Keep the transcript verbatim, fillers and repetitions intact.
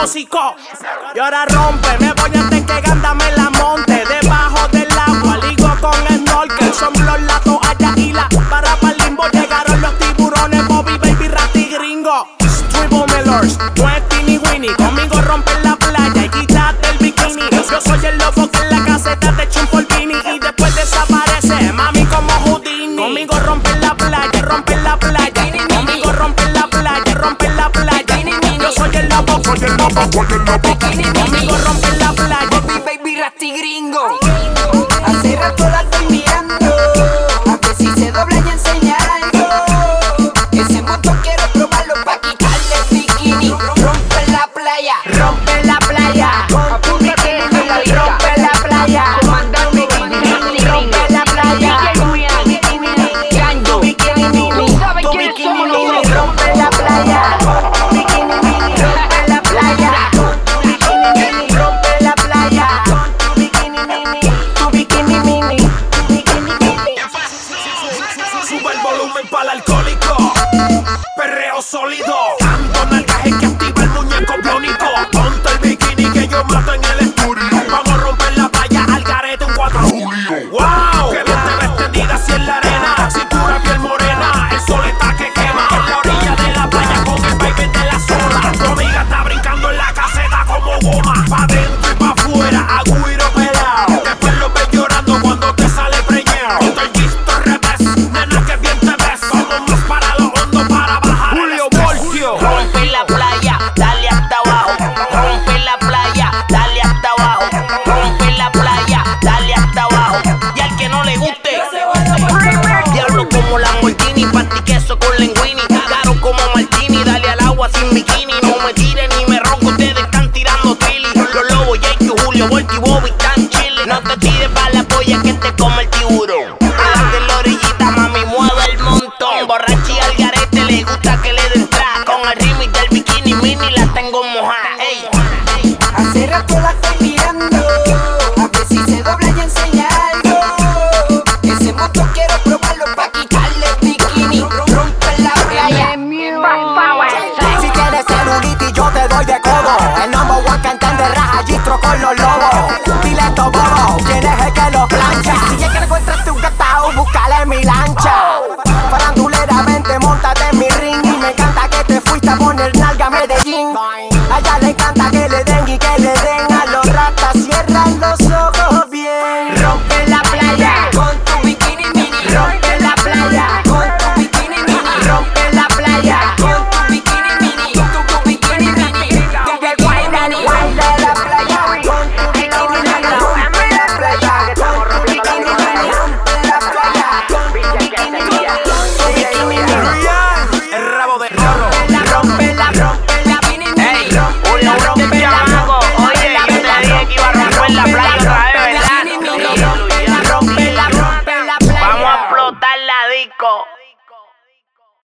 tóxico. Y ahora rompe, me voy antes que Ganda me la monte. Debajo del agua, ligo con snorkel. Son los la toalla y la para pa'l limbo. Llegaron los tiburones, Bobby, Baby, Rati, Gringo. Triple Millers, no es Teeny Winnie. Conmigo rompen la playa y quítate el bikini. Yo soy el lobo que en la caseta te echa un polvini y después desaparece, mami, como Houdini. Conmigo rompen la playa, rompen la playa. Conmigo rompen la playa, rompen la playa. Yo soy el lobo, soy el lobo, soy el lobo.